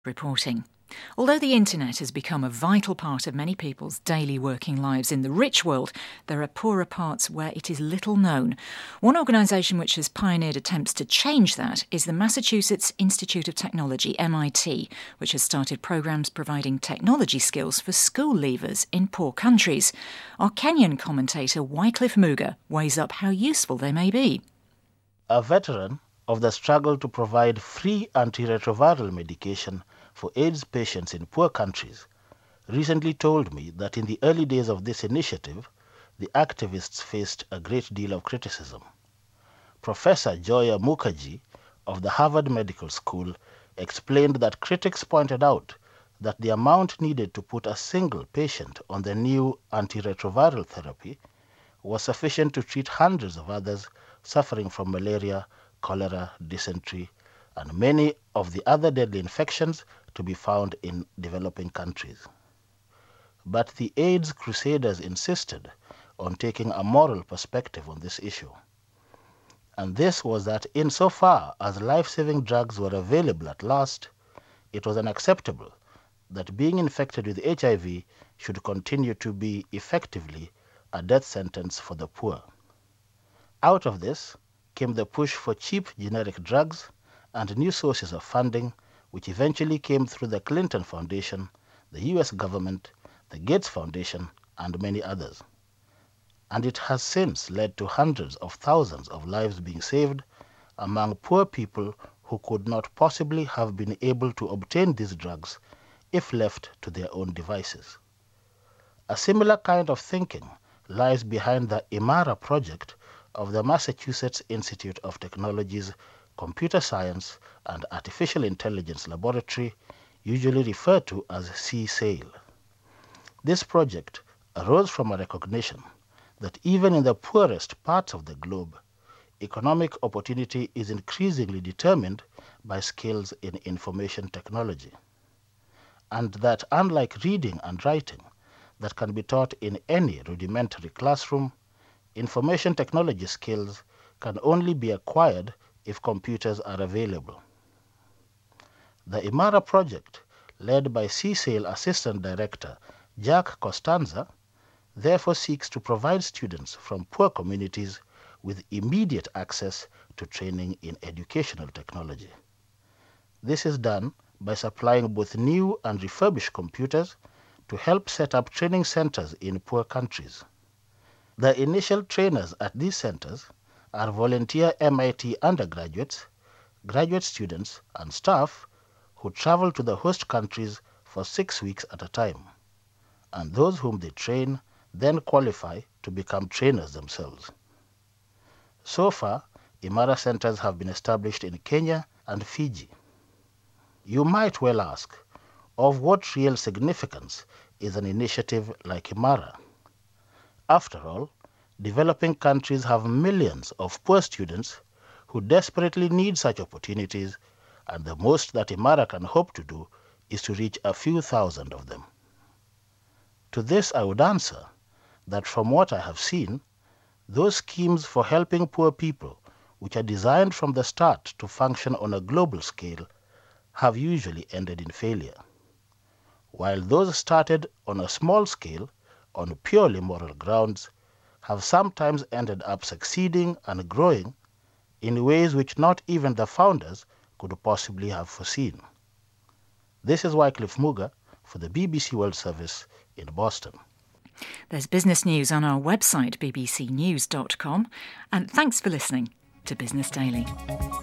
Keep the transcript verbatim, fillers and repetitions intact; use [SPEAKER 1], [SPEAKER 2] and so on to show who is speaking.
[SPEAKER 1] Reporting. Although the internet has become a vital part of many people's daily working lives in the rich world, there are poorer parts where it is little known. One organisation which has pioneered attempts to change that is the Massachusetts Institute of Technology, M I T, which has started programmes providing technology skills for school leavers in poor countries. Our Kenyan commentator Wycliffe Muga weighs up how useful they may be.
[SPEAKER 2] A veteran of the struggle to provide free antiretroviral medication for AIDS patients in poor countries, recently told me that in the early days of this initiative, the activists faced a great deal of criticism. Professor Joya Mukherjee of the Harvard Medical School explained that critics pointed out that the amount needed to put a single patient on the new antiretroviral therapy was sufficient to treat hundreds of others suffering from malaria, cholera, dysentery, and many of the other deadly infections to be found in developing countries. But the AIDS crusaders insisted on taking a moral perspective on this issue. And this was that insofar as life-saving drugs were available at last, it was unacceptable that being infected with H I V should continue to be effectively a death sentence for the poor. Out of this came the push for cheap generic drugs and new sources of funding, which eventually came through the Clinton Foundation, the U S government, the Gates Foundation, and many others. And it has since led to hundreds of thousands of lives being saved among poor people who could not possibly have been able to obtain these drugs if left to their own devices. A similar kind of thinking lies behind the IMARA project of the Massachusetts Institute of Technology's Computer Science and Artificial Intelligence Laboratory, usually referred to as C SAIL. This project arose from a recognition that even in the poorest parts of the globe, economic opportunity is increasingly determined by skills in information technology, and that unlike reading and writing that can be taught in any rudimentary classroom, information technology skills can only be acquired if computers are available. The IMARA project, led by C SAIL Assistant Director Jack Costanza, therefore seeks to provide students from poor communities with immediate access to training in educational technology. This is done by supplying both new and refurbished computers to help set up training centers in poor countries. The initial trainers at these centers are volunteer M I T undergraduates, graduate students, and staff who travel to the host countries for six weeks at a time. And those whom they train then qualify to become trainers themselves. So far, IMARA centers have been established in Kenya and Fiji. You might well ask, of what real significance is an initiative like IMARA? After all, developing countries have millions of poor students who desperately need such opportunities, and the most that IMARA can hope to do is to reach a few thousand of them. To this I would answer that from what I have seen, those schemes for helping poor people, which are designed from the start to function on a global scale, have usually ended in failure, while those started on a small scale, on purely moral grounds, have sometimes ended up succeeding and growing in ways which not even the founders could possibly have foreseen. This is Wycliffe Muga for the B B C World Service in Boston.
[SPEAKER 1] There's business news on our website, b b c news dot com, and thanks for listening to Business Daily.